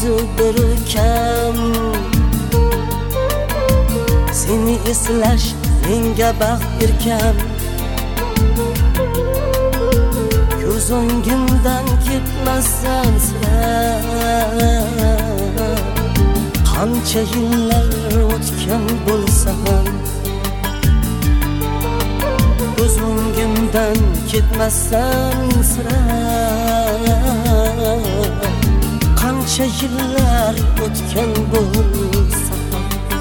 o'zi bir kam. Seni eslash menga baxt berkan. Ko'z o'ngimdan ketmassan sira. Qancha yillar o'tgan bo'lsa ham ko'z o'ngimdan ketmassan sira. Qancha yillar o'tgan bo'lsa ham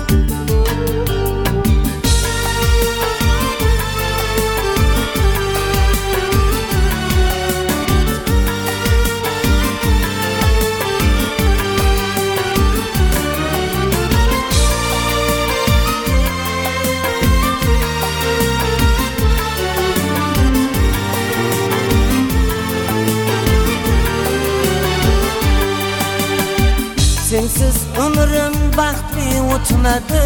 sensiz umrim baxtli o'tmadi.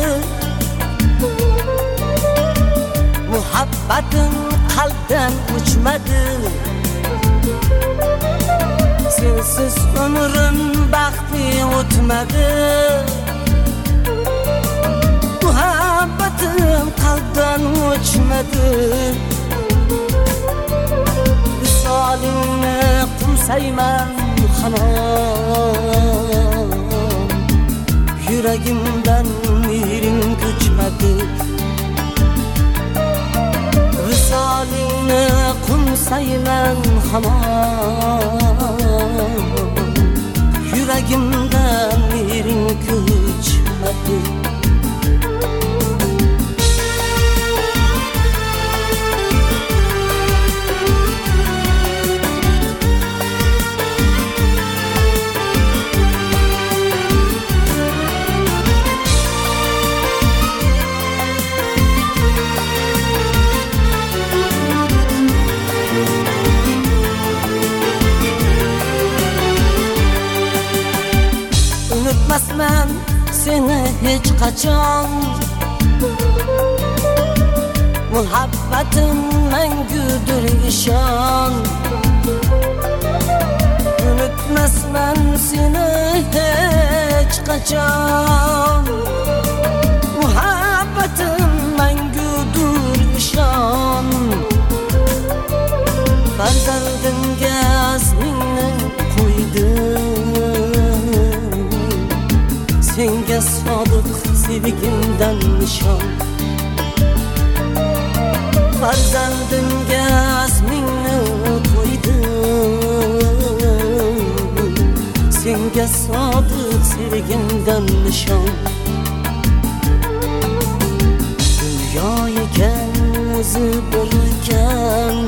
Muhabbatim qalbdan o'chmadi. Sensiz umrim baxtli o'tmadi. Muhabbatim qalbdan o'chmadi. Visolingni qo'msayman hamon. Yuragimdan mehring ko'chmadi. Visolingni qo'msayman hamon. Yuragimdan mehring ko'chmadi. Unutmasman seni hech qachon. Muhabbatim mangudir ishon. Unutmasman seni hech qachon. Muhabbatim mangudir ishon. Farzandimga ismingni qo'ydim. Senga sodiq sevgimdan nishon. Farzandimga ismingni qo'ydim. Senga sodiq sevgimdan nishon. Dunyo ekan o'zi bir kam.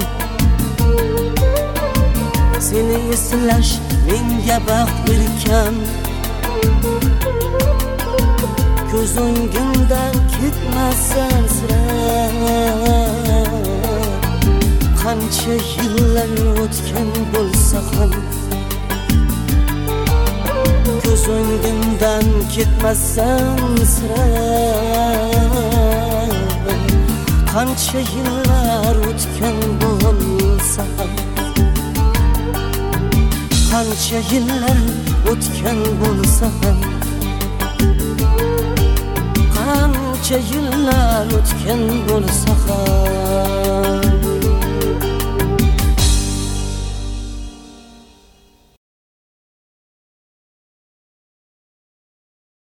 Seni eslash menga baxt berkan. Ko'z o'ngimdan ketmassan sira. Qancha yillar o'tgan bo'lsa ham ko'z o'ngimdan ketmassan sira. Qancha yillar o'tgan bo'lsa ham qancha yillar o'tgan bo'lsa ham qancha yillar o'tgan bo'lsa ham